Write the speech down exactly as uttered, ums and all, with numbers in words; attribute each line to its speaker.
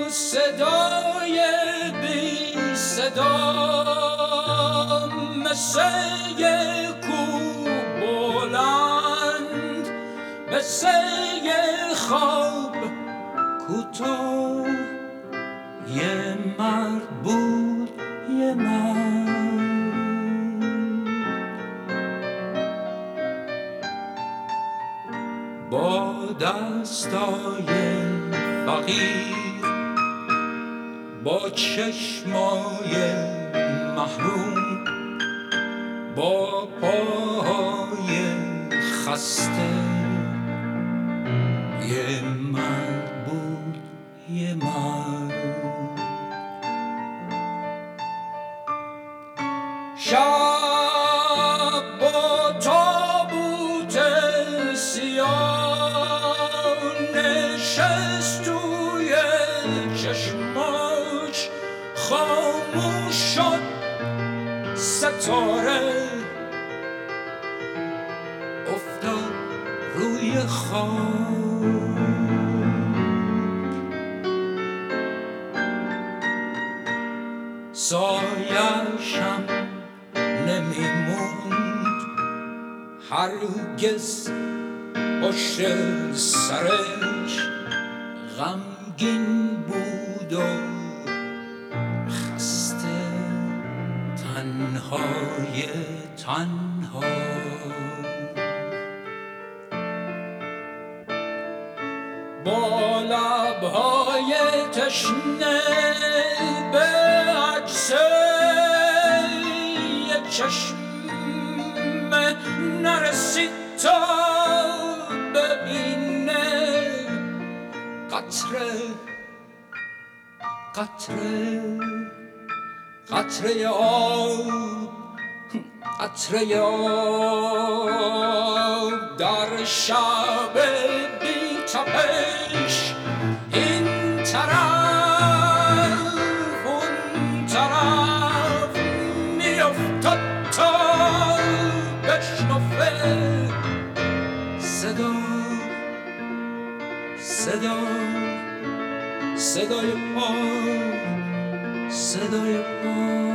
Speaker 1: صدای بی صدا مثل یه کوه بلند، مثل یه خواب کوتاه. یه مرد بود، یه مرد با دستای فقیر، با چشمای محروم، با پاهای خسته. یه مرد بود، یه مرد. شب با تابوت سیاه نشست توی چشماش، خاموش شد ستاره، افتاد روی خاک. سایه‌شم نمیموند هرگز پشت سرش، غمگین بود و خسته، تنهای تنها. با لبهای تشنه به عکس یک چشمه نرسید تا ببینه قطره قطره قطره آب، قطره آب در شب بی تپش. این طرف اون طرف میافتاد تا بشنفه صدا صدا صدای پا، صدای پا.